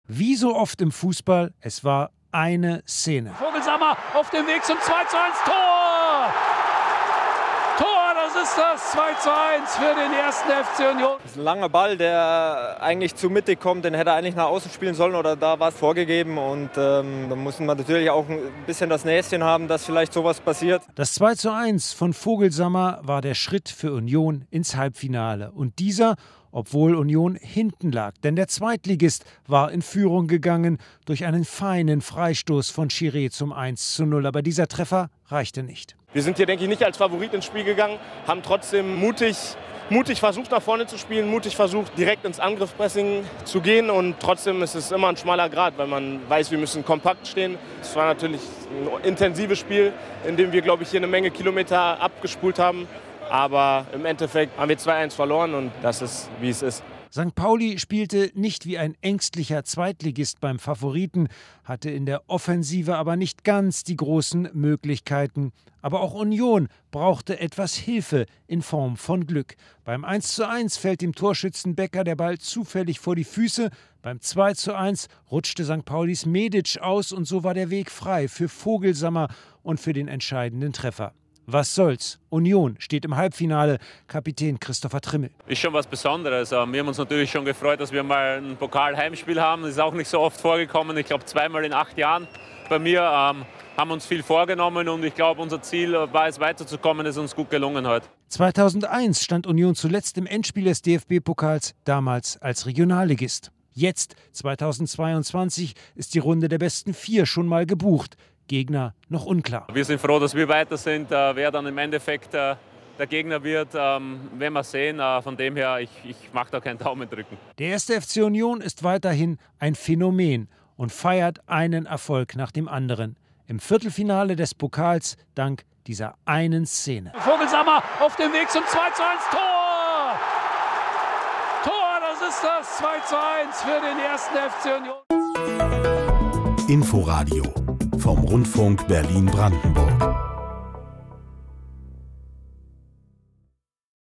Wie so oft im Fußball, es war eine Szene. Vogelsammer auf dem Weg zum 2:1 Tor! Das ist das 2:1 für den ersten FC Union. Das ist ein langer Ball, der eigentlich zu Mitte kommt. Den hätte er eigentlich nach außen spielen sollen oder da war es vorgegeben. Und da muss man natürlich auch ein bisschen das Näschen haben, dass vielleicht sowas passiert. Das 2:1 von Vogelsammer war der Schritt für Union ins Halbfinale. Und dieser, obwohl Union hinten lag. Denn der Zweitligist war in Führung gegangen durch einen feinen Freistoß von Chiré zum 1:0. Aber dieser Treffer reichte nicht. Wir sind hier, denke ich, nicht als Favorit ins Spiel gegangen, haben trotzdem mutig versucht, nach vorne zu spielen, mutig versucht, direkt ins Angriffspressing zu gehen. Und trotzdem ist es immer ein schmaler Grat, weil man weiß, wir müssen kompakt stehen. Es war natürlich ein intensives Spiel, in dem wir, glaube ich, hier eine Menge Kilometer abgespult haben. Aber im Endeffekt haben wir 2:1 verloren und das ist, wie es ist. St. Pauli spielte nicht wie ein ängstlicher Zweitligist beim Favoriten, hatte in der Offensive aber nicht ganz die großen Möglichkeiten. Aber auch Union brauchte etwas Hilfe in Form von Glück. Beim 1:1 fällt dem Torschützen Becker der Ball zufällig vor die Füße. Beim 2:1 rutschte St. Paulis Medic aus und so war der Weg frei für Vogelsammer und für den entscheidenden Treffer. Was soll's? Union steht im Halbfinale. Kapitän Christopher Trimmel. Ist schon was Besonderes. Wir haben uns natürlich schon gefreut, dass wir mal ein Pokal-Heimspiel haben. Das ist auch nicht so oft vorgekommen. Ich glaube, 2-mal in 8 Jahren. Bei mir haben uns viel vorgenommen und ich glaube, unser Ziel war es, weiterzukommen. Das ist uns gut gelungen heute. 2001 stand Union zuletzt im Endspiel des DFB-Pokals, damals als Regionalligist. Jetzt, 2022, ist die Runde der besten 4 schon mal gebucht. Gegner noch unklar. Wir sind froh, dass wir weiter sind. Wer dann im Endeffekt der Gegner wird, werden wir sehen. Von dem her, ich mache da keinen Daumen drücken. Der erste FC Union ist weiterhin ein Phänomen und feiert einen Erfolg nach dem anderen. Im Viertelfinale des Pokals dank dieser einen Szene. Vogelsammer auf dem Weg zum 2:1 Tor! Das ist das 2:1 für den ersten FC Union. Inforadio vom Rundfunk Berlin-Brandenburg.